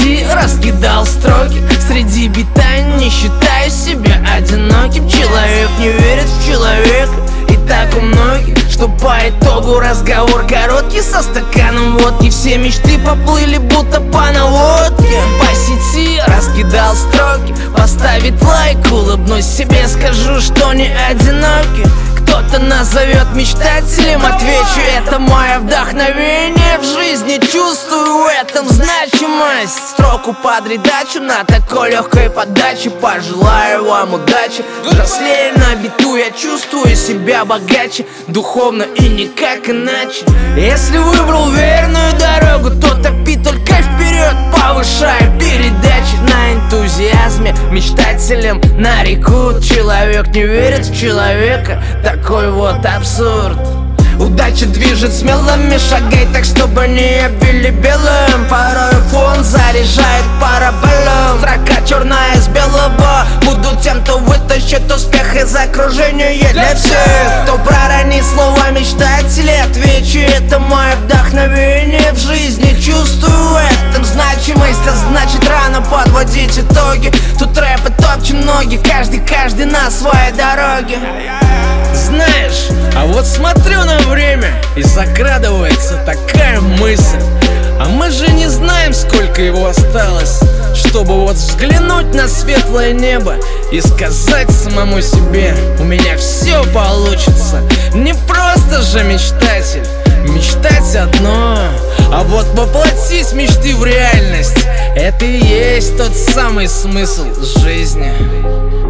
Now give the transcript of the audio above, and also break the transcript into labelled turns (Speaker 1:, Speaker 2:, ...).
Speaker 1: сети раскидал строки. Среди бита не считаю себя одиноким. Человек не верит в человека, и так у многих, что по итогу разговор короткий. Со стаканом водки все мечты поплыли будто по наводке. По сети раскидал строки, поставить лайк, улыбнусь себе, скажу, что не одиноки. Кто-то назовет мечтателем, отвечу, это мое вдохновение в жизни. Чувствую в этом значимость. Строку подрядачу на такой легкой подаче. Пожелаю вам удачи. Взрослее на биту, я чувствую себя богаче, духовно и никак иначе. Если выбрал верную дорогу, то топи только вперед, повышая передачи. На энтузиазме мечтателем нарекут. Человек не верит в человека, такой вот абсурд. Удача движет смелыми, шагай так, чтобы не обвили белым. Порой фон заряжает параболом. Строка черная с белого. Буду тем, кто вытащит успех из окружения для всех. Кто проронит слова мечтатели, отвечу, это мое вдохновение в жизни. Чувствую в этом значимость, а значит рано подводить итоги. Тут рэп и топчем ноги, каждый на своей дороге. Знаешь, а вот смотрю на время, и закрадывается такая мысль: а мы же не знаем, сколько его осталось, чтобы вот взглянуть на светлое небо и сказать самому себе: у меня все получится. Не просто же мечтатель, мечтать одно, а вот воплотить мечты в реальность — это и есть тот самый смысл жизни.